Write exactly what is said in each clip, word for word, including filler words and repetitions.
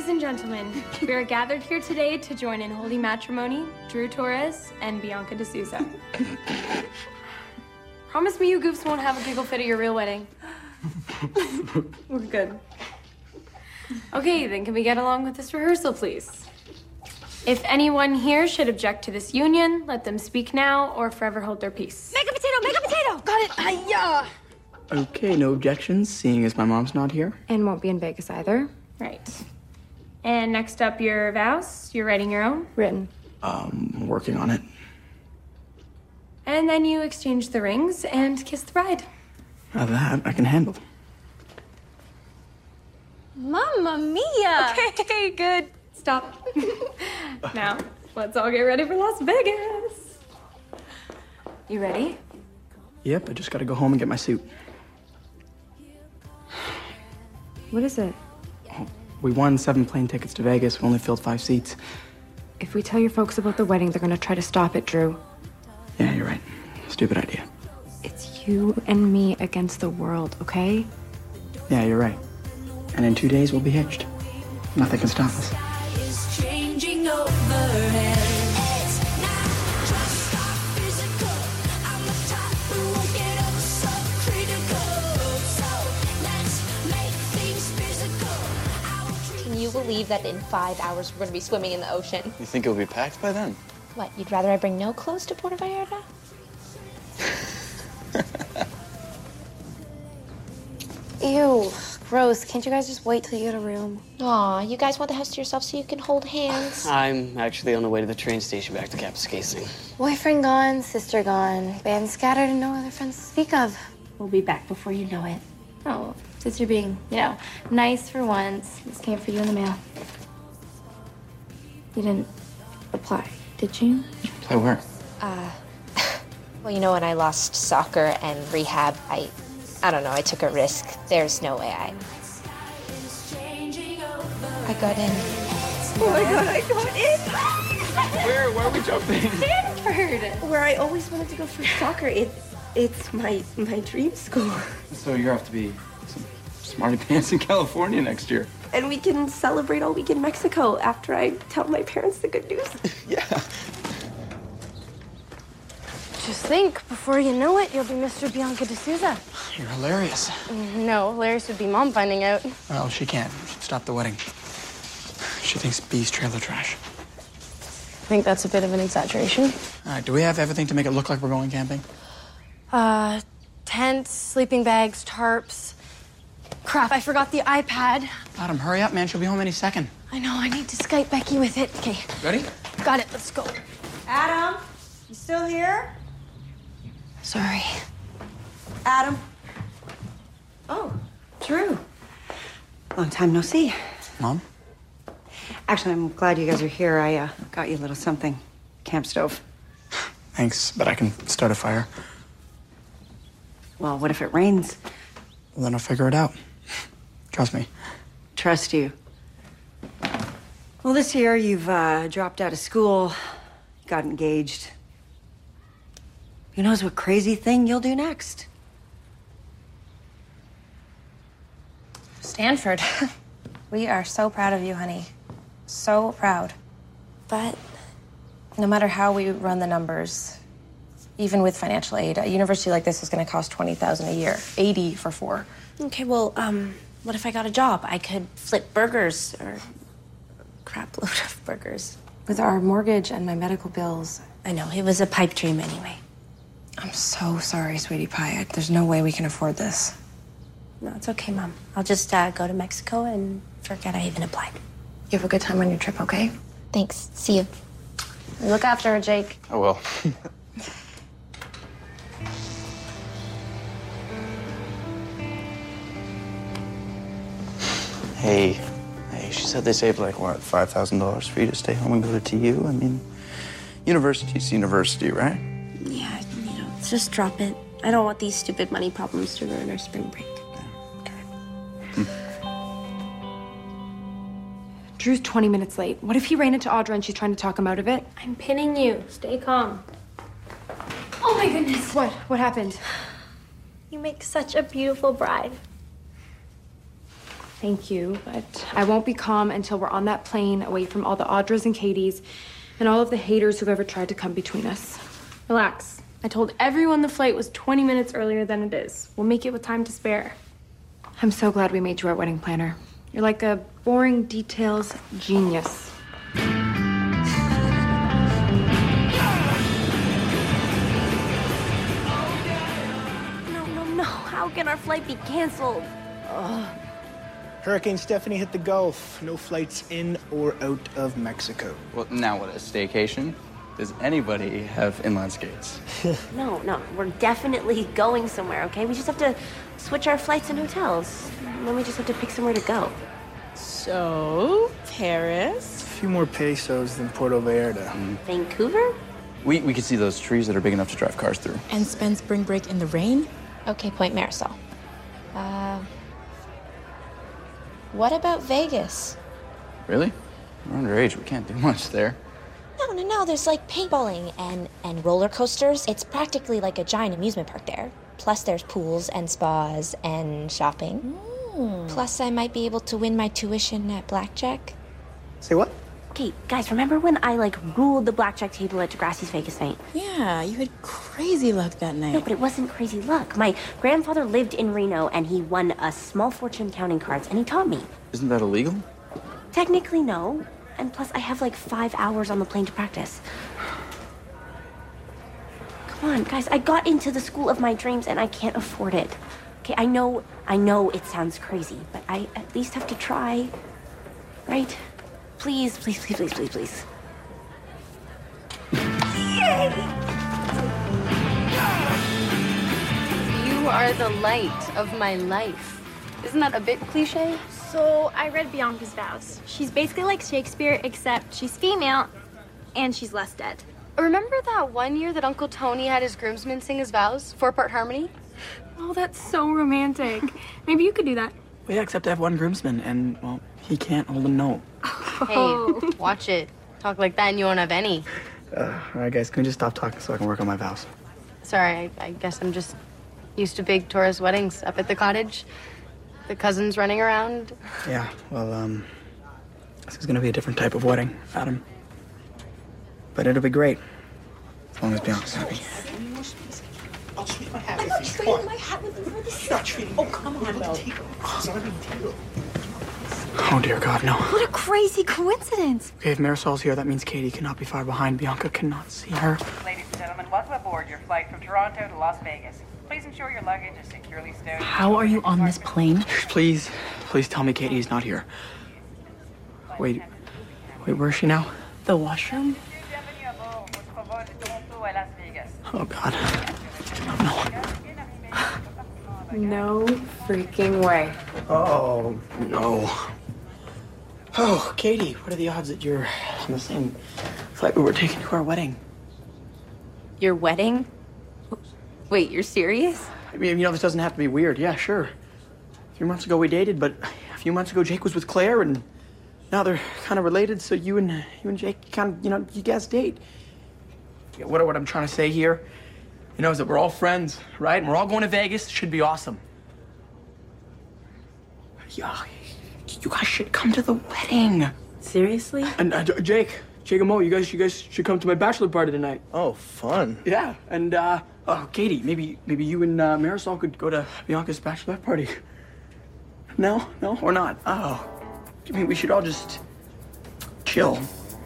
and gentlemen, we are gathered here today to join in holy matrimony, Drew Torres and Bianca D'Souza. Promise me you goofs won't have a giggle fit at your real wedding. We're good. Okay, then can we get along with this rehearsal, please? If anyone here should object to this union, let them speak now or forever hold their peace. Make a potato, make a potato! Got it, hi-ya! Okay, no objections, seeing as my mom's not here. And won't be in Vegas either. Right. And next up, your vows. You're writing your own? Written. Um, working on it. And then you exchange the rings and kiss the bride. Now that I can handle. Mamma mia! Okay, good. Stop. Now, let's all get ready for Las Vegas. You ready? Yep, I just gotta go home and get my suit. What is it? We won seven plane tickets to Vegas. We only filled five seats. If we tell your folks about the wedding, they're gonna try to stop it, Drew. Yeah, you're right. Stupid idea. It's you and me against the world, okay? Yeah, you're right. And in two days, we'll be hitched. Nothing can stop us. Can you believe that in five hours we're gonna be swimming in the ocean? You think it'll be packed by then? What, you'd rather I bring no clothes to Puerto Vallarta? Ew, gross. Can't you guys just wait till you get a room? Aw, you guys want the house to yourself so you can hold hands? I'm actually on the way to the train station back to Kapuskasing. Boyfriend gone, sister gone, band scattered, and no other friends to speak of. We'll be back before you know it. Oh, since you're being, you know, nice for once, this came for you in the mail. You didn't apply, did you? Play where? Uh, well, you know, when I lost soccer and rehab, I, I don't know, I took a risk. There's no way I... I got in. Oh my god, I got in! Where? Where are we jumping? Stanford! Where I always wanted to go for soccer. It's, it's my, my dream school. So you're off to be some smarty pants in California next year. And we can celebrate all week in Mexico after I tell my parents the good news. Yeah. Just think, before you know it, you'll be Mister Bianca D'Souza. You're hilarious. No, hilarious would be Mom finding out. Well, she can't. She'd stop the wedding. She thinks B's trailer trash. I think that's a bit of an exaggeration. All right, do we have everything to make it look like we're going camping? Uh, tents, sleeping bags, tarps. Crap, I forgot the iPad. Adam, hurry up, man. She'll be home any second. I know, I need to Skype Becky with it. Okay. Ready? Got it, let's go. Adam, you still here? Sorry. Adam. Oh, Drew. Long time no see. Mom? Actually, I'm glad you guys are here. I uh, got you a little something. Camp stove. Thanks, but I can start a fire. Well, what if it rains? Well, then I'll figure it out. Trust me. Trust you. Well, this year you've uh, dropped out of school, got engaged. Who knows what crazy thing you'll do next? Stanford. We are so proud of you, honey. So proud. But no matter how we run the numbers, even with financial aid, a university like this is going to cost twenty thousand dollars a year, eighty for four. Okay, well, um, what if I got a job? I could flip burgers or a crap load of burgers. With our mortgage and my medical bills. I know, it was a pipe dream anyway. I'm so sorry, sweetie pie. There's no way we can afford this. No, it's okay, Mom. I'll just uh, go to Mexico and forget I even applied. You have a good time on your trip, okay? Thanks. See you. Look after her, Jake. I will. Hey, hey, she said they saved like, what, five thousand dollars for you to stay home and go to T U? I mean, university's university, right? Yeah, you know, just drop it. I don't want these stupid money problems to ruin our spring break. Yeah, okay. Drew's twenty minutes late. What if he ran into Audra and she's trying to talk him out of it? I'm pinning you. Stay calm. Oh my goodness. What? What happened? You make such a beautiful bride. Thank you, but I won't be calm until we're on that plane away from all the Audras and Katies and all of the haters who've ever tried to come between us. Relax. I told everyone the flight was twenty minutes earlier than it is. We'll make it with time to spare. I'm so glad we made you our wedding planner. You're like a boring details genius. No, no, no. How can our flight be canceled? Ugh. Hurricane Stephanie hit the Gulf. No flights in or out of Mexico. Well, now what, a staycation? Does anybody have inline skates? No, no. We're definitely going somewhere, okay? We just have to switch our flights and hotels. And then we just have to pick somewhere to go. So, Paris? A few more pesos than Puerto Vallarta. Mm. Vancouver? We, we could see those trees that are big enough to drive cars through. And spend spring break in the rain? Okay, Point Marisol. Uh, what about Vegas? Really? We're underage. We can't do much there. No, no, no. There's like paintballing and, and roller coasters. It's practically like a giant amusement park there. Plus, there's pools and spas and shopping. Mm. Plus, I might be able to win my tuition at blackjack. Say what? Okay, guys, remember when I, like, ruled the blackjack table at Degrassi's Vegas night? Yeah, you had crazy luck that night. No, but it wasn't crazy luck. My grandfather lived in Reno, and he won a small fortune counting cards, and he taught me. Isn't that illegal? Technically, no. And plus, I have, like, five hours on the plane to practice. Come on, guys, I got into the school of my dreams, and I can't afford it. Okay, I know, I know it sounds crazy, but I at least have to try, right? Please, please, please, please, please, please. Yay! You are the light of my life. Isn't that a bit cliche? So I read Bianca's vows. She's basically like Shakespeare, except she's female and she's less dead. Remember that one year that Uncle Tony had his groomsmen sing his vows, four-part harmony? Oh, that's so romantic. Maybe you could do that. Well, yeah, except I have one groomsman, and, well, he can't hold a note. Hey, watch it. Talk like that and you won't have any. Uh, all right, guys, can we just stop talking so I can work on my vows? Sorry, I, I guess I'm just used to big tourist weddings up at the cottage. The cousins running around. Yeah, well, um, this is gonna be a different type of wedding, Adam. But it'll be great, as long as Bianca's happy. I'll trade my hat with you. Come on. My hat with you for this. Not trading. Oh, come on. I'll take it. It's not a big deal. Oh, dear God, no. What a crazy coincidence. Okay, if Marisol's here, that means Katie cannot be far behind. Bianca cannot see her. Ladies and gentlemen, welcome aboard your flight from Toronto to Las Vegas. Please ensure your luggage is securely stowed. How are you on this plane? Please, please tell me Katie's not here. Wait, wait, where is she now? The washroom? Oh, God. No freaking way. Oh, no. Oh, Katie, what are the odds that you're on the same flight we were taking to our wedding? Your wedding? Wait, you're serious? I mean, you know, this doesn't have to be weird. Yeah, sure. A few months ago we dated, but a few months ago Jake was with Claire, and now they're kind of related, so you and you and Jake kind of, you know, you guys date. Yeah, what, what I'm trying to say here, you know, is that we're all friends, right? And we're all going to Vegas. It should be awesome. Yeah, you guys should come to the wedding. Seriously? And uh, Jake, Jake and Mo, you guys, you guys should come to my bachelor party tonight. Oh, fun. Yeah, and uh, oh, Katie, maybe, maybe you and uh, Marisol could go to Bianca's bachelorette party. No, no, or not. Oh, I mean, we should all just chill.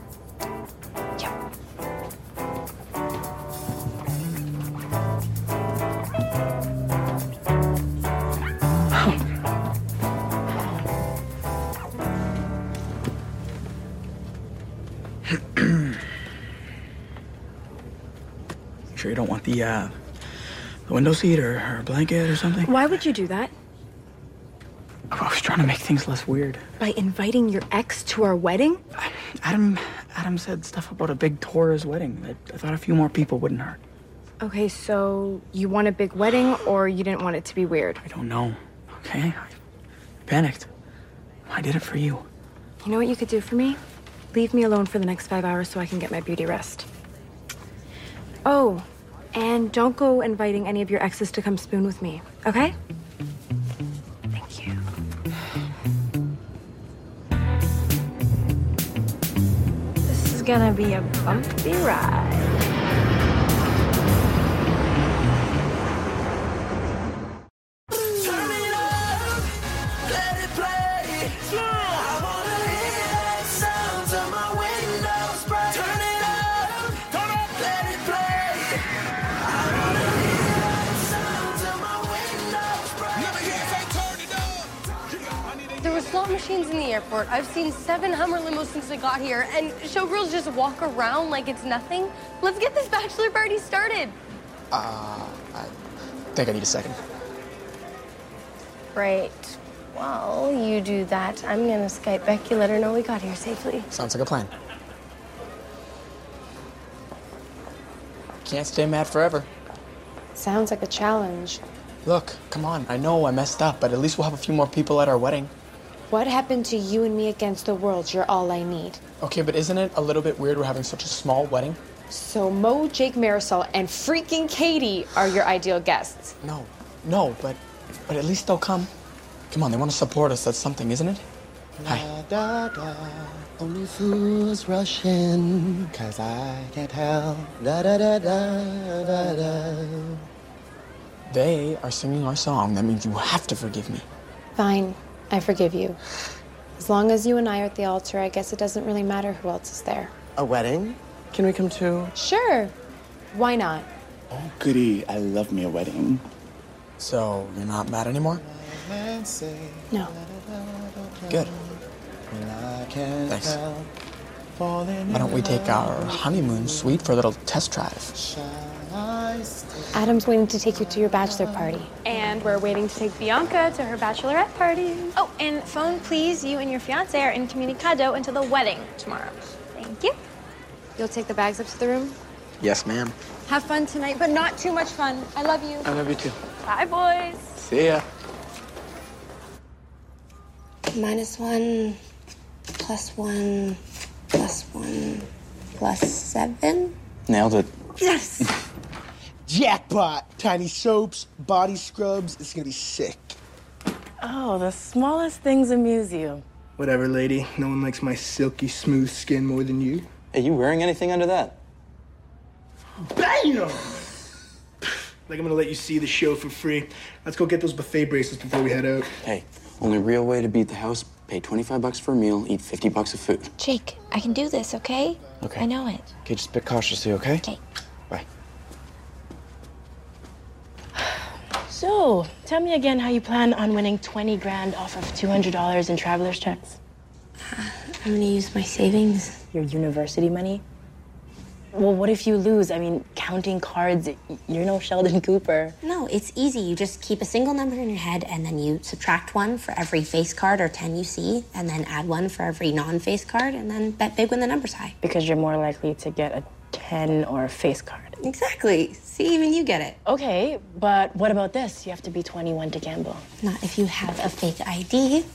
Sure you don't want the, uh, the window seat or, or a blanket or something? Why would you do that? I was trying to make things less weird. By inviting your ex to our wedding? Adam, Adam said stuff about a big Torres wedding. I, I thought a few more people wouldn't hurt. Okay, so you want a big wedding or you didn't want it to be weird? I don't know, okay? I panicked. I did it for you. You know what you could do for me? Leave me alone for the next five hours so I can get my beauty rest. Oh, and don't go inviting any of your exes to come spoon with me, okay? Thank you. gonna be a bumpy ride. There were slot machines in the airport. I've seen seven Hummer limos since I got here, and showgirls just walk around like it's nothing. Let's get this bachelor party started. Uh, I think I need a second. Right. While you do that, I'm gonna Skype Becky, let her know we got here safely. Sounds like a plan. Can't stay mad forever. Sounds like a challenge. Look, come on. I know I messed up, but at least we'll have a few more people at our wedding. What happened to you and me against the world? You're all I need. Okay, but isn't it a little bit weird we're having such a small wedding? So Mo, Jake, Marisol, and freaking Katie are your ideal guests. No, no, but but at least they'll come. Come on, they want to support us. That's something, isn't it? Hi. Da, da, only fools rush in, cause I can't help. Da, da, da, da, da, da. They are singing our song. That means you have to forgive me. Fine, I forgive you. As long as you and I are at the altar, I guess it doesn't really matter who else is there. A wedding? Can we come too? Sure. Why not? Oh, goody. I love me a wedding. So, you're not mad anymore? No. Good. Thanks. Why don't we take our honeymoon suite for a little test drive? Adam's waiting to take you to your bachelor party. And we're waiting to take Bianca to her bachelorette party. Oh, and phone, please. You and your fiance are incommunicado until the wedding tomorrow. Thank you. You'll take the bags up to the room? Yes, ma'am. Have fun tonight, but not too much fun. I love you. I love you too. Bye, boys. See ya. Minus one, plus one, plus one, plus seven. Nailed it. Yes! Jackpot! Tiny soaps, body scrubs. It's gonna be sick. Oh, the smallest things amuse you. Whatever, lady. No one likes my silky smooth skin more than you. Are you wearing anything under that? Bam! Like I'm gonna let you see the show for free. Let's go get those buffet bracelets before we head out. Hey, only real way to beat the house, pay twenty-five bucks for a meal, eat fifty bucks of food. Jake, I can do this, okay? Okay. I know it. Okay, just pick cautiously, okay? Okay. Bye. So, tell me again how you plan on winning twenty grand off of two hundred dollars in traveler's checks. I'm gonna use my savings. Your university money? Well, what if you lose? I mean, counting cards, you're no Sheldon Cooper. No, it's easy. You just keep a single number in your head and then you subtract one for every face card or ten you see, and then add one for every non-face card, and then bet big when the number's high. Because you're more likely to get a ten or a face card. Exactly. See, even you get it. Okay, but what about this? You have to be twenty-one to gamble. Not if you have a fake I D.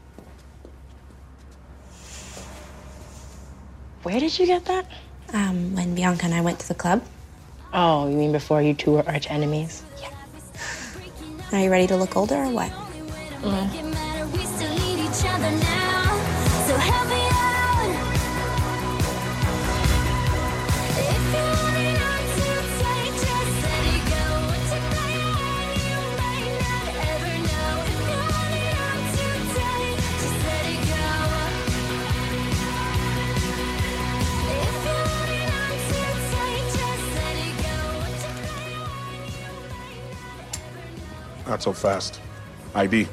Where did you get that? Um, when Bianca and I went to the club. Oh, you mean before you two were arch enemies? Yeah. Are you ready to look older or what? Mm. Not so fast. I D.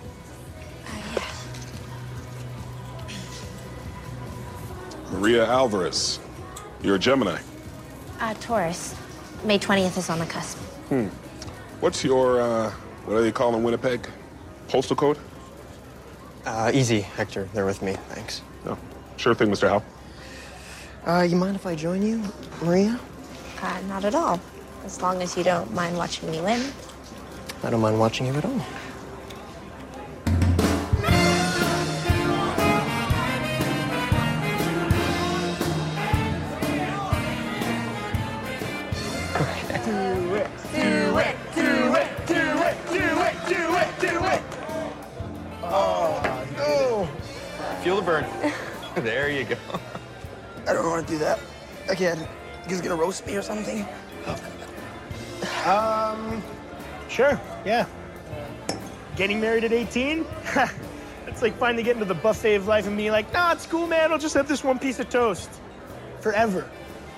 Maria Alvarez. You're a Gemini. Uh, Taurus. May twentieth is on the cusp. Hmm. What's your, uh, what do they call in Winnipeg? Postal code? Uh, easy, Hector. They're with me. Thanks. Oh, sure thing, Mister Howe. Uh, you mind if I join you, Maria? Uh, not at all. As long as you don't mind watching me win. I don't mind watching you at all. Do it, do it, do it, do it, do it, do it, do it. Oh, no. Feel the burn. There you go. I don't want to do that again. You guys gonna roast me or something? Um, sure, yeah. Getting married at eighteen? It's like finally getting to the buffet of life and being like, nah, it's cool, man. I'll just have this one piece of toast. Forever.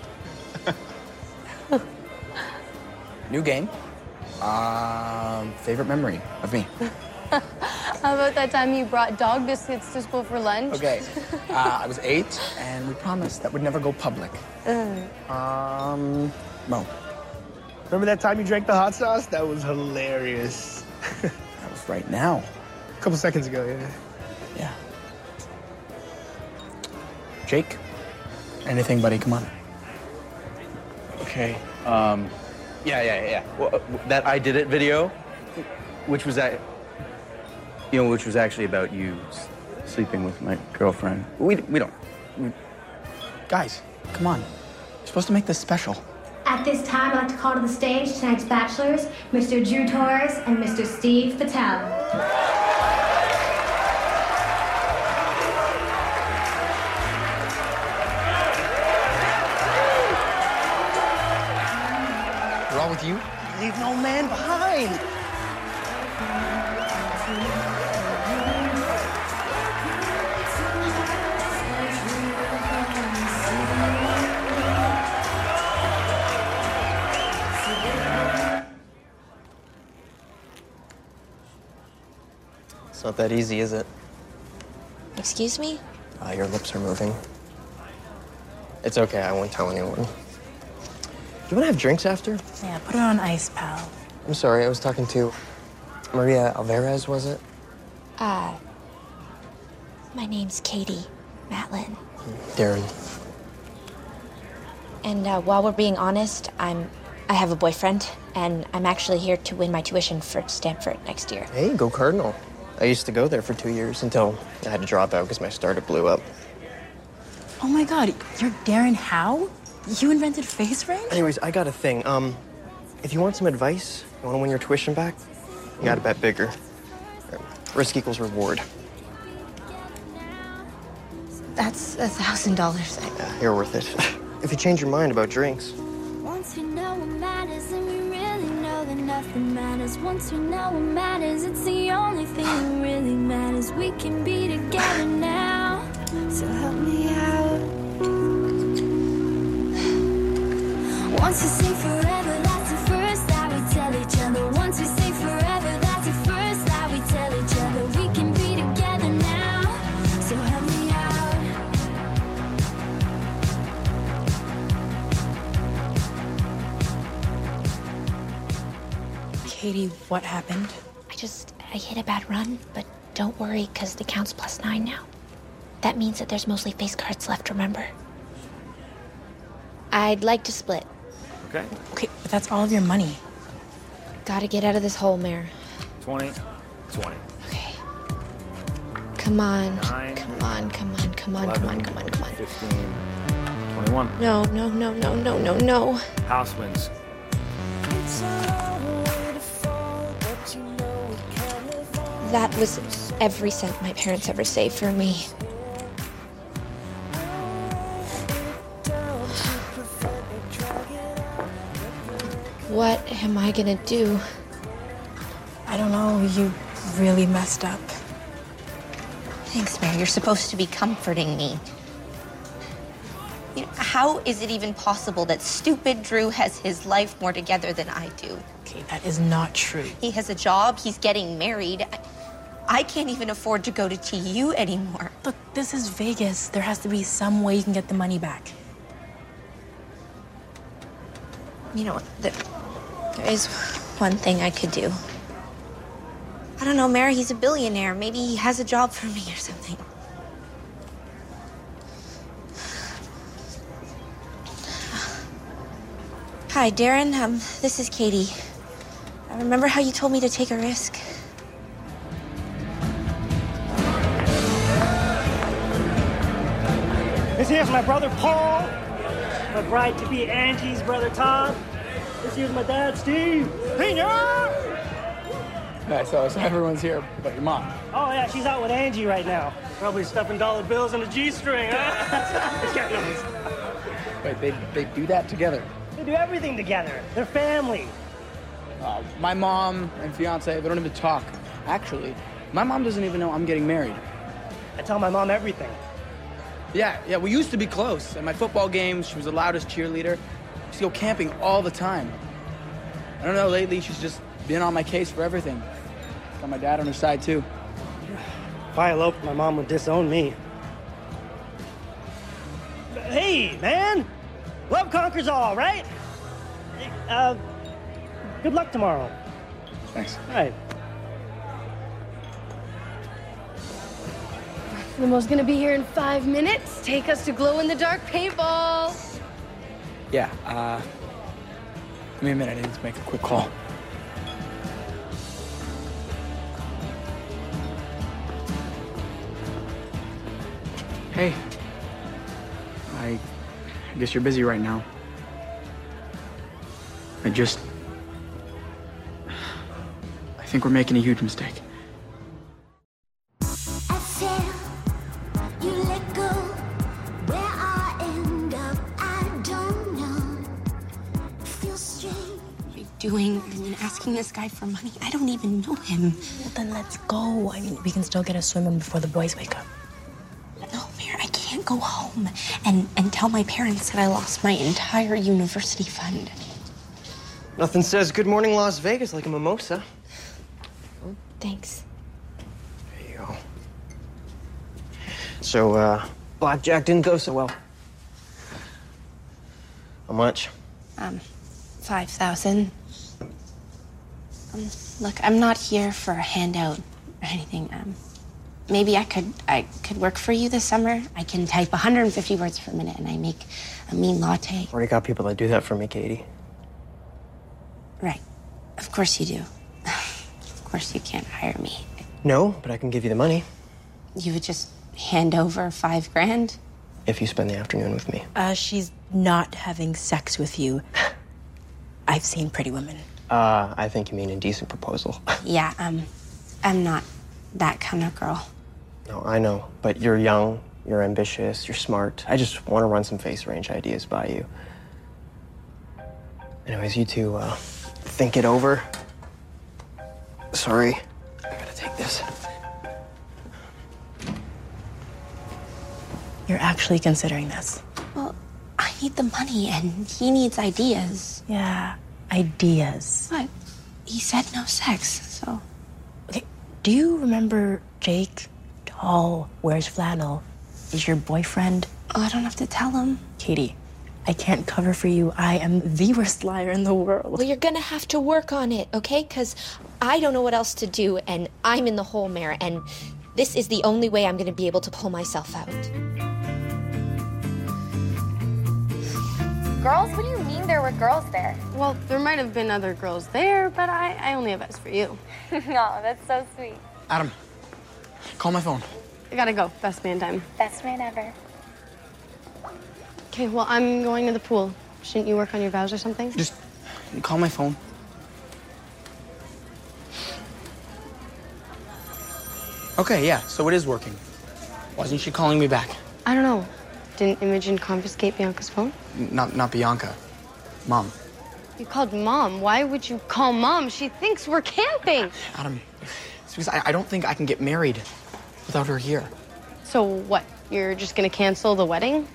New game. Um, favorite memory of me. How about that time you brought dog biscuits to school for lunch? Okay. Uh, I was eight, and we promised that would never go public. Uh. Um, Mo. Remember that time you drank the hot sauce? That was hilarious. That was right now. A couple seconds ago, yeah. Yeah. Jake? Anything, buddy? Come on. Okay. Um, yeah, yeah, yeah. Well, uh, that I Did It video, which was that, you know, which was actually about you s- sleeping with my girlfriend. We we don't. We... Guys, come on. You're supposed to make this special. At this time, I'd like to call to the stage tonight's bachelors, Mister Drew Torres and Mister Steve Patel. Wrong with you? Leave no man behind. It's not that easy, is it? Excuse me? Uh, your lips are moving. It's okay, I won't tell anyone. Do you want to have drinks after? Yeah, put it on ice, pal. I'm sorry, I was talking to Maria Alvarez, was it? Uh, my name's Katie Matlin. Darren. And uh, while we're being honest, I'm, I have a boyfriend, and I'm actually here to win my tuition for Stanford next year. Hey, go Cardinal. I used to go there for two years until I had to drop out because my startup blew up. Oh my God, you're Darren Howe? You invented face ring? Anyways, I got a thing. Um, if you want some advice, you want to win your tuition back, you gotta bet bigger. Risk equals reward. That's a thousand dollars. Yeah, you're worth it. If you change your mind about drinks. Once we know what matters, and we really know that nothing matters. Once we know what matters, it's the only thing that really matters. We can be together now, so help me out. Once we say forever, that's the first that we tell each other. Once we say forever, that's the first that we tell each other. We can be together now, so help me out. Katie, what happened? I just, I hit a bad run, but don't worry, because the count's plus nine now. That means that there's mostly face cards left, remember? I'd like to split. Okay. Okay, but that's all of your money. Gotta get out of this hole, Mare. twenty, twenty. Okay. Come on. Nine. Come on, come on, come on, come on, come on, come on. fifteen, twenty-one. No, no, no, no, no, no, no. House wins. That was every cent my parents ever saved for me. What am I gonna do? I don't know. You really messed up. Thanks, Mary. You're supposed to be comforting me. You know, how is it even possible that stupid Drew has his life more together than I do? Okay, that is not true. He has a job. He's getting married. I, I can't even afford to go to T U anymore. Look, this is Vegas. There has to be some way you can get the money back. You know, there, there is one thing I could do. I don't know, Mary, he's a billionaire. Maybe he has a job for me or something. Hi, Darren. Um, this is Katie. I remember how you told me to take a risk? This here's my brother Paul, my bride-to-be Angie's brother Todd. This here's my dad Steve. Hey, yeah! Yeah, so, so everyone's here but your mom. Oh, yeah, she's out with Angie right now. Probably stuffing dollar bills in a G-string, huh? It's getting nice. Wait, they, they do that together? They do everything together. They're family. Uh, my mom and fiance, they don't even talk. Actually, my mom doesn't even know I'm getting married. I tell my mom everything. Yeah, yeah, we used to be close. At my football games, she was the loudest cheerleader. We used to go camping all the time. I don't know, lately she's just been on my case for everything. Got my dad on her side, too. If I eloped, my mom would disown me. Hey, man! Love conquers all, right? Uh, good luck tomorrow. Thanks. All right. Limo's gonna be here in five minutes. Take us to glow-in-the-dark paintball. Yeah, uh... give me a minute, I need to make a quick call. Hey. I... I guess you're busy right now. I just... I think we're making a huge mistake. Doing and asking this guy for money? I don't even know him. Well, then let's go. I mean, we can still get a swim in before the boys wake up. No, Mayor, I can't go home and, and tell my parents that I lost my entire university fund. Nothing says good morning Las Vegas like a mimosa. Thanks. There you go. So, uh, blackjack didn't go so well. How much? Um, five thousand. Um, look, I'm not here for a handout or anything. Um, maybe I could I could work for you this summer. I can type one hundred fifty words per minute, and I make a mean latte. Already got people that do that for me, Katie. Right. Of course you do. Of course you can't hire me. No, but I can give you the money. You would just hand over five grand? If you spend the afternoon with me. Uh, she's not having sex with you. I've seen Pretty Women. Uh, I think you mean indecent proposal. Yeah, um, I'm not that kind of girl. No, I know, but you're young, you're ambitious, you're smart. I just want to run some face range ideas by you. Anyways, you two, uh, think it over. Sorry, I gotta take this. You're actually considering this? Well, I need the money and he needs ideas. Yeah, ideas. What? He said no sex, so. Okay, do you remember Jake? Tall, wears flannel, is your boyfriend? Oh, I don't have to tell him. Katie, I can't cover for you. I am the worst liar in the world. Well, you're gonna have to work on it, okay? Because I don't know what else to do, and I'm in the hole, Mayor, and this is the only way I'm gonna be able to pull myself out. Girls? What do you mean there were girls there? Well, there might have been other girls there, but I, I only have eyes for you. Oh, that's so sweet. Adam, call my phone. I gotta go. Best man time. Best man ever. Okay, well, I'm going to the pool. Shouldn't you work on your vows or something? Just call my phone. Okay, yeah, so it is working. Why isn't she calling me back? I don't know. Didn't Imogen confiscate Bianca's phone? Not, not Bianca. Mom. You called Mom. Why would you call Mom? She thinks we're camping. Adam, it's because I, I don't think I can get married without her here. So what? You're just gonna cancel the wedding?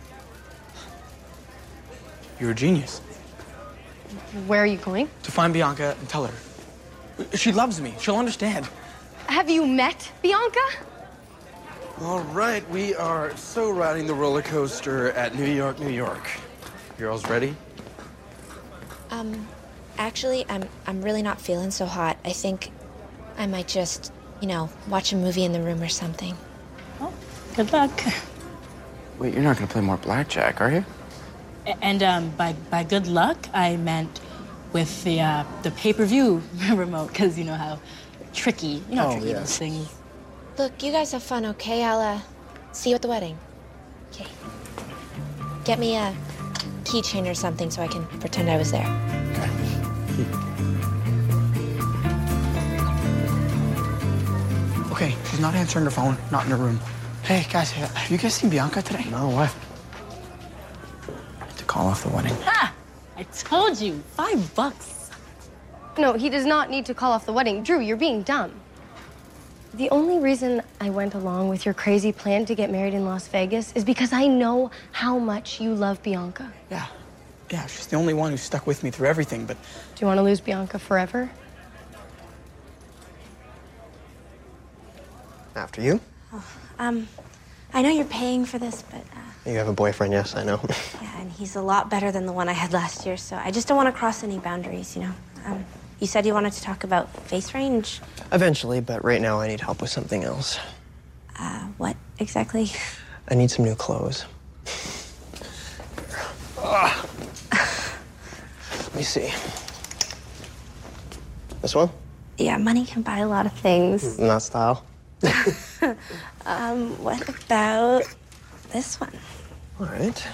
You're a genius. Where are you going? To find Bianca and tell her. She loves me. She'll understand. Have you met Bianca? All right, we are so riding the roller coaster at New York, New York. Girls ready? Um, actually, I'm I'm really not feeling so hot. I think I might just, you know, watch a movie in the room or something. Oh, good luck. Wait, you're not gonna play more blackjack, are you? And um, by by good luck, I meant with the uh, the pay-per-view remote, because you know how tricky, you know how Oh, tricky yeah. those things. Look, you guys have fun, okay? I'll, uh, see you at the wedding. Okay. Get me a keychain or something so I can pretend I was there. Okay, she's not answering her phone, not in her room. Hey, guys, have you guys seen Bianca today? No, what? To call off the wedding. Ha! I told you, five bucks. No, he does not need to call off the wedding. Drew, you're being dumb. The only reason I went along with your crazy plan to get married in Las Vegas is because I know how much you love Bianca. Yeah. Yeah, she's the only one who stuck with me through everything, but... Do you want to lose Bianca forever? After you? Oh, um, I know you're paying for this, but, uh, You have a boyfriend, yes, I know. yeah, and he's a lot better than the one I had last year, so I just don't want to cross any boundaries, you know? Um, you said you wanted to talk about face range? Eventually, but right now I need help with something else. Uh, what exactly? I need some new clothes. Ugh. Let me see. This one? Yeah, money can buy a lot of things. Not style. um, what about this one? All right.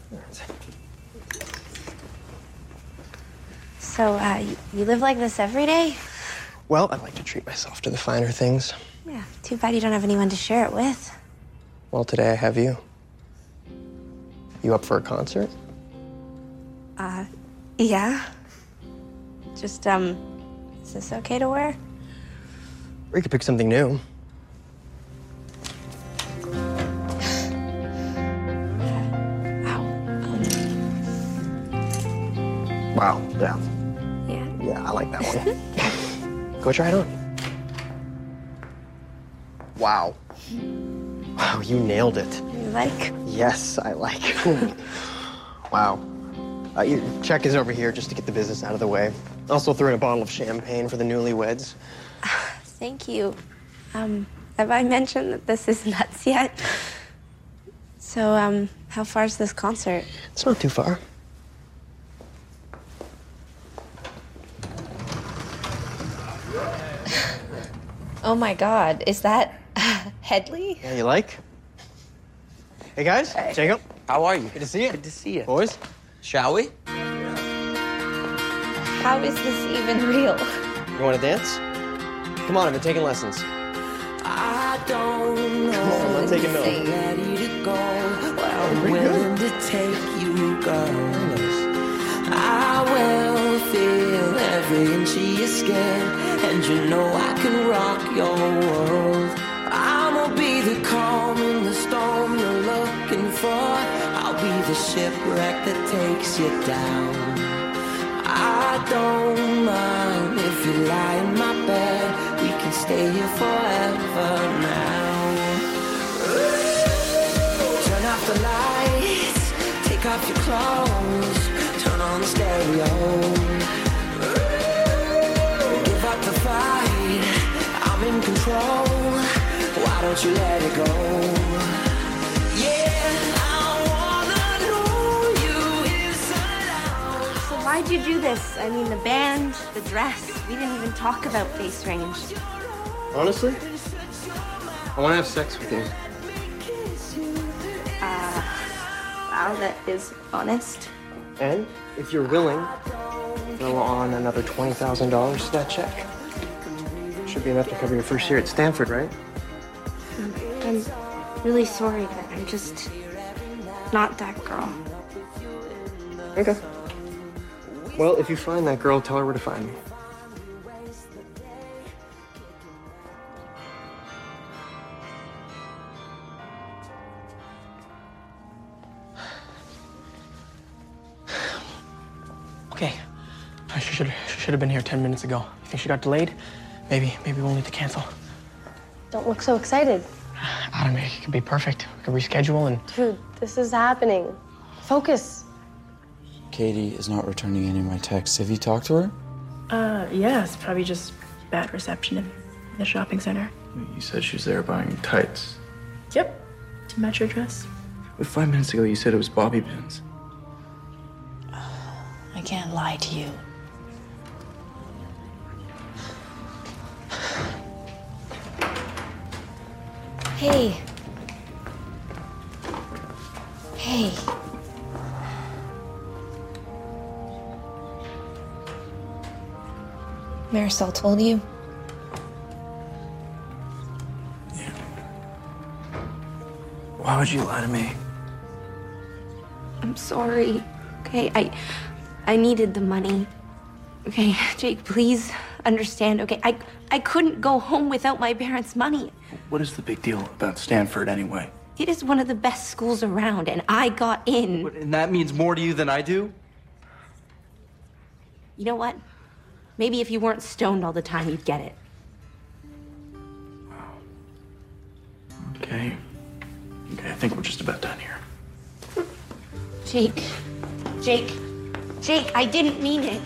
So, uh, you, you live like this every day? Well, I like to treat myself to the finer things. Yeah, too bad you don't have anyone to share it with. Well, today I have you. You up for a concert? Uh, yeah. Just, um, is this okay to wear? Or you could pick something new. Wow, yeah. Yeah? Yeah, I like that one. Go try it on. Wow. Wow, you nailed it. You like? Yes, I like. Wow. Uh, your check is over here just to get the business out of the way. Also threw in a bottle of champagne for the newlyweds. Thank you. Um, have I mentioned that this is nuts yet? So, um, how far is this concert? It's not too far. Oh my God, is that uh, Headley? Yeah, you like? Hey guys, hey. Jacob. How are you? Good to see you. Good to see you. Boys, shall we? How is this even real? You want to dance? Come on, I've been taking lessons. I don't know. Come on, I'm not taking no. Ready to go. Well, I'm willing to take you, girl. I will feel every inch of your skin, and you know I can rock your world. I'ma be the calm in the storm you're looking for. I'll be the shipwreck that takes you down. I don't mind if you lie in my bed. We can stay here forever now. Turn off the lights, take off your clothes, turn on the stereo. Give up the fight, I'm in control. Why don't you let it go? Yeah, I wanna know you inside out. So why'd you do this? I mean, the band, the dress. We didn't even talk about face range. Honestly, I want to have sex with you. Uh, wow, that is honest. And if you're willing, throw on another twenty thousand dollars to that check. Should be enough to cover your first year at Stanford, right? I'm really sorry, but I'm just not that girl. Okay. Well, if you find that girl, tell her where to find me. Okay. She should she should have been here ten minutes ago. You think she got delayed? Maybe maybe we'll need to cancel. Don't look so excited. I don't know. It could be perfect. We could reschedule and. Dude, this is happening. Focus. Katie is not returning any of my texts. Have you talked to her? Uh, yeah, it's probably just bad reception in the shopping center. You said she was there buying tights. Yep, to match your dress. But five minutes ago, you said it was bobby pins. I can't lie to you. Hey. Hey. Marisol told you? would you lie to me? I'm sorry. Okay, I I needed the money. Okay, Jake, please understand. Okay, I I couldn't go home without my parents' money. What is the big deal about Stanford anyway? It is one of the best schools around, and I got in. And that means more to you than I do? You know what? Maybe if you weren't stoned all the time, you'd get it. Okay. Okay, I think we're just about done here. Jake, Jake, Jake, I didn't mean it.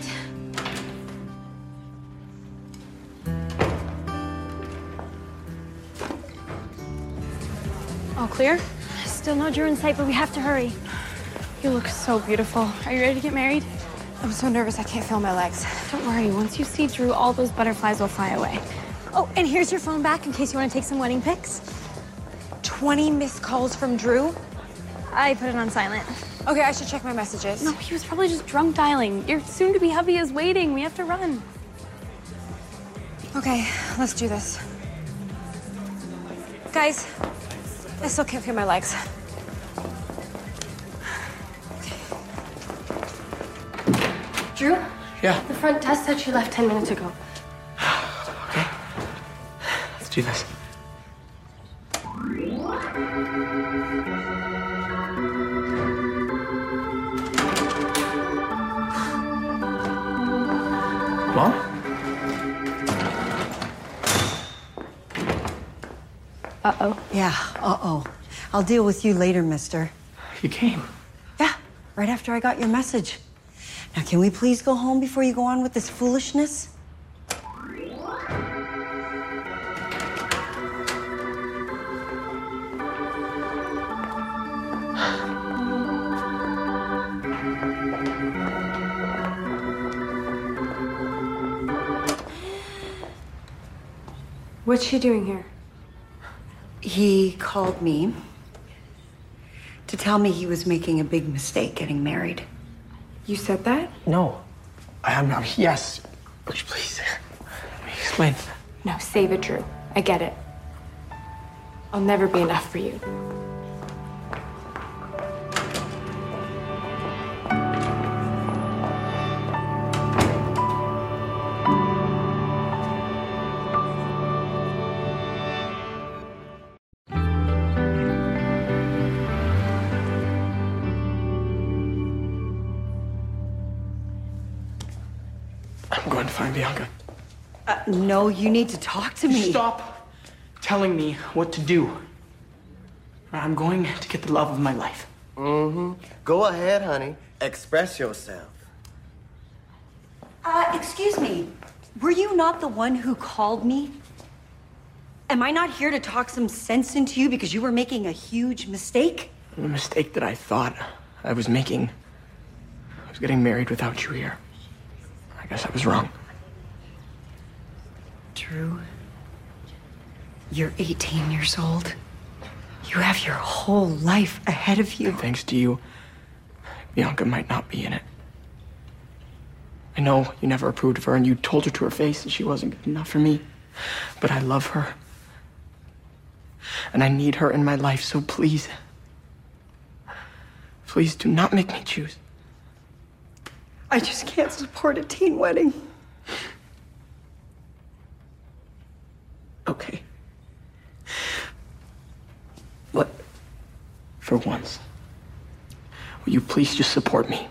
All clear? Still no Drew in sight, but we have to hurry. You look so beautiful. Are you ready to get married? I'm so nervous I can't feel my legs. Don't worry, once you see Drew, all those butterflies will fly away. Oh, and here's your phone back in case you want to take some wedding pics. twenty missed calls from Drew? I put it on silent. Okay, I should check my messages. No, he was probably just drunk dialing. Your soon-to-be hubby is waiting. We have to run. Okay, let's do this. Guys, I still can't feel my legs. Drew? Yeah? The front desk said she left ten minutes ago. Okay. Let's do this. Mom? Uh-oh. Yeah, uh-oh. I'll deal with you later, mister. You came? Yeah, right after I got your message. Now, can we please go home before you go on with this foolishness? What's she doing here? He called me to tell me he was making a big mistake getting married. You said that? No. I am not. Yes. Please. Let me explain. No, save it, Drew. I get it. I'll never be enough for you. I'm going to find Bianca. Uh, no, you need to talk to me. Stop telling me what to do. I'm going to get the love of my life. Mm-hmm. Go ahead, honey. Express yourself. Uh, excuse me. Were you not the one who called me? Am I not here to talk some sense into you because you were making a huge mistake? The mistake that I thought I was making was getting married without you here. I guess I was wrong. Drew, you're eighteen years old. You have your whole life ahead of you. Thanks to you, Bianca might not be in it. I know you never approved of her and you told her to her face that she wasn't good enough for me. But I love her. And I need her in my life, so please, please do not make me choose. I just can't support a teen wedding. Okay. But for once, will you please just support me?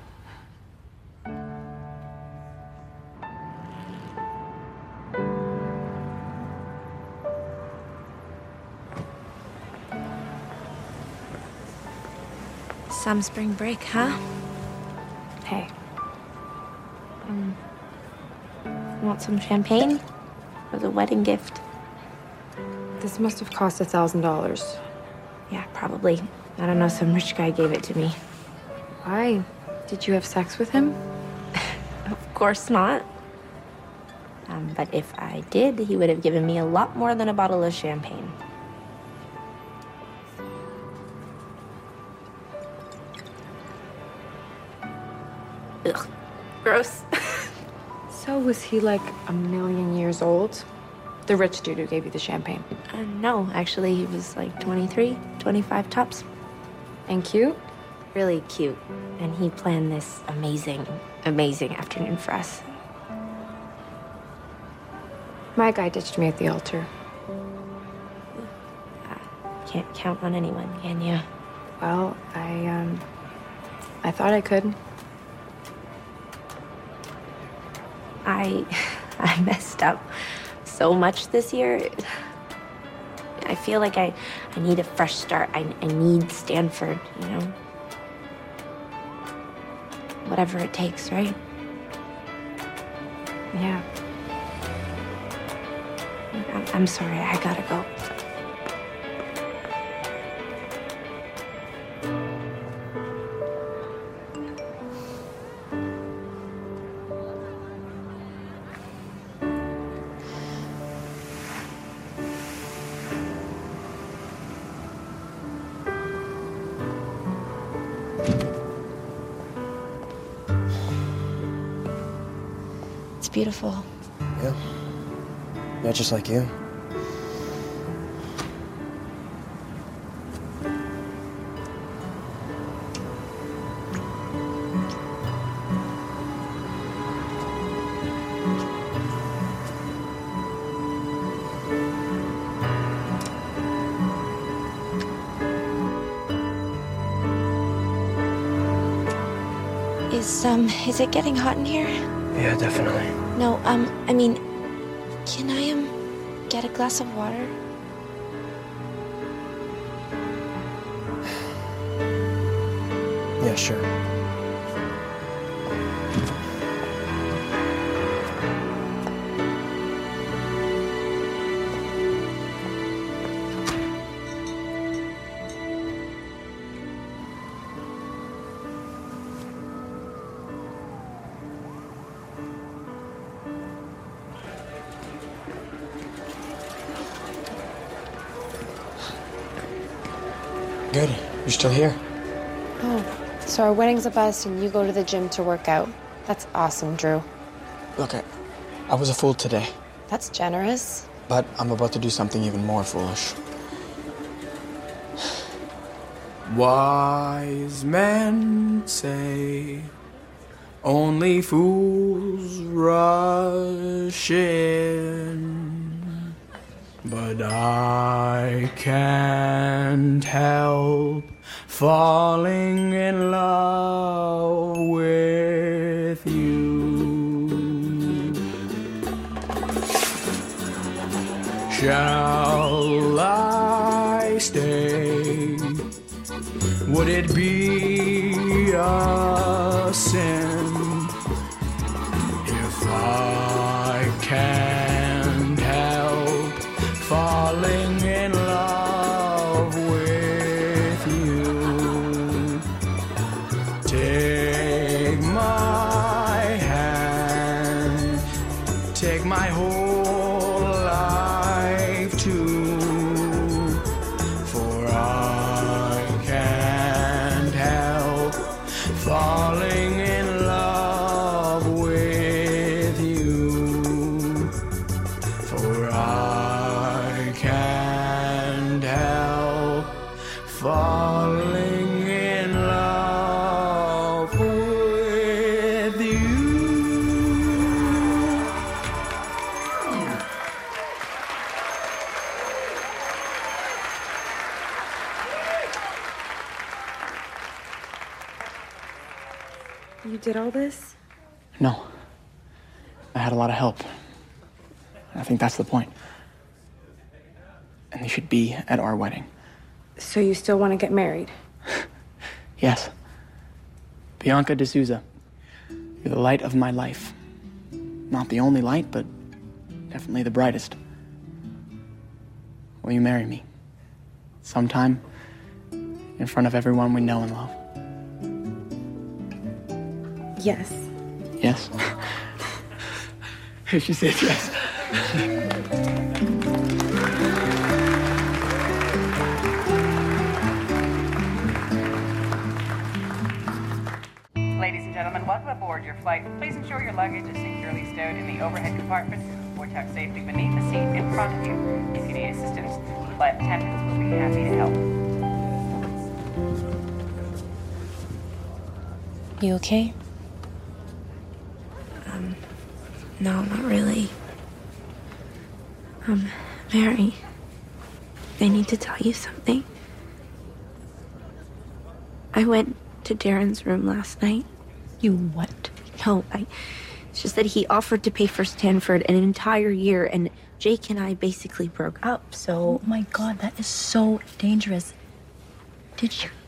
Some spring break, huh? Hey. Um, want some champagne? For the wedding gift? This must have cost a thousand dollars. Yeah, probably. I don't know, some rich guy gave it to me. Why? Did you have sex with him? Of course not. Um, but if I did, he would have given me a lot more than a bottle of champagne. Ugh, gross. So was he like a million years old? The rich dude who gave you the champagne? Uh, no, actually, he was like twenty-three, twenty-five tops. And cute? Really cute. And he planned this amazing, amazing afternoon for us. My guy ditched me at the altar. Can't count on anyone, can you? Well, I, um, I thought I could. I, I messed up so much this year. I feel like I, I need a fresh start. I, I need Stanford, you know? Whatever it takes, right? Yeah. I'm, I'm sorry, I gotta go. It's beautiful. Yeah. Yeah, just like you. Is, um, is it getting hot in here? Yeah, definitely. No, um, I mean, can I, um, get a glass of water? Yeah, sure. Good. You're still here? Oh, so our wedding's a bust and you go to the gym to work out. That's awesome, Drew. Look, I, I was a fool today, That's generous. but I'm about to do something even more foolish. Wise men say only fools rush in, but I can't help falling in love with you. Shall I stay? Would it be a sin if I can't help falling in love with you? Take my hand, take my whole life too, for I can't help falling in love with you, for I can't help falling in love with you. You did all this? No. I had a lot of help. I think that's the point. And they should be at our wedding. So you still want to get married? Yes. Bianca D'Souza, you're the light of my life. Not the only light, but definitely the brightest. Will you marry me? Sometime in front of everyone we know and love. Yes. Yes? She said yes. Ladies and gentlemen, welcome aboard your flight. Please ensure your luggage is securely stowed in the overhead compartment or tucked safely beneath the seat in front of you. If you need assistance, flight attendants will be happy to help. You okay? Um, no, not really. Um, Mary, I need to tell you something. I went to Darren's room last night. You what? No, I... It's just that he offered to pay for Stanford an entire year, and Jake and I basically broke up, so... Oh my god, that is so dangerous. Did you...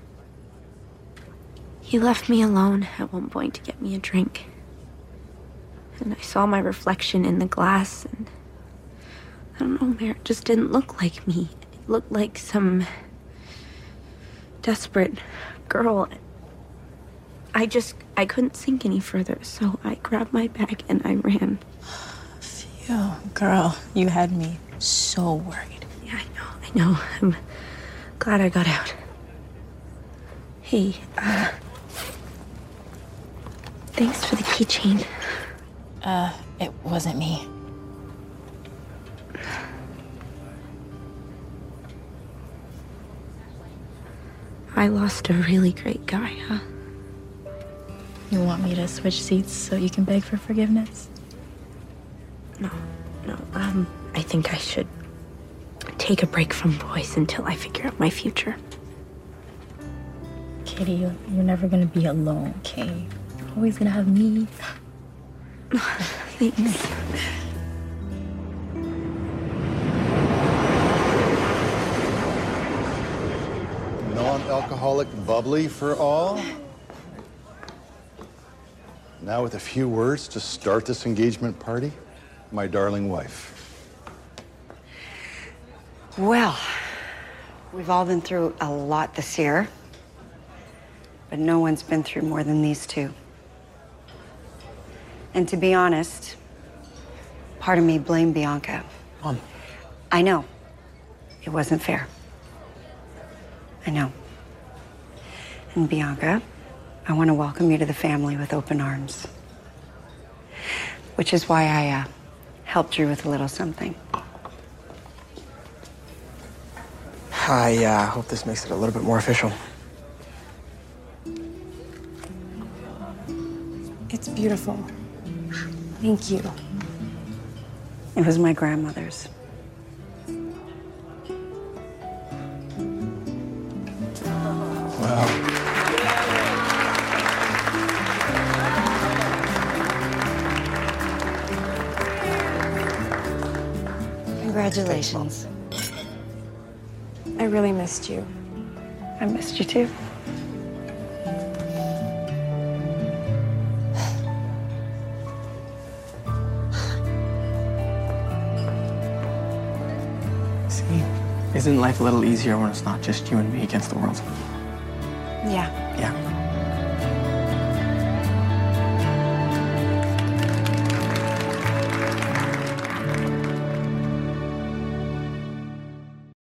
He left me alone at one point to get me a drink. And I saw my reflection in the glass, and... I don't know, Mary, it just didn't look like me. It looked like some... desperate girl. I just... I couldn't think any further, so I grabbed my bag and I ran. Phew, girl, you had me so worried. Yeah, I know, I know. I'm glad I got out. Hey, uh... thanks for the keychain. Uh, it wasn't me. I lost a really great guy, huh? You want me to switch seats so you can beg for forgiveness? No, no, um, I think I should take a break from boys until I figure out my future. Kitty, you're, you're never gonna be alone, okay? You're always gonna have me. Thanks. Non-alcoholic bubbly for all. Now with a few words to start this engagement party, my darling wife. Well, we've all been through a lot this year, but no one's been through more than these two. And to be honest, part of me blamed Bianca. Mom. I know. It wasn't fair. I know. And Bianca, I want to welcome you to the family with open arms. Which is why I uh, helped Drew with a little something. I uh, hope this makes it a little bit more official. It's beautiful. Thank you. It was my grandmother's. Wow. Congratulations. I really missed you. I missed you too. See, isn't life a little easier when it's not just you and me against the world? Yeah. Yeah.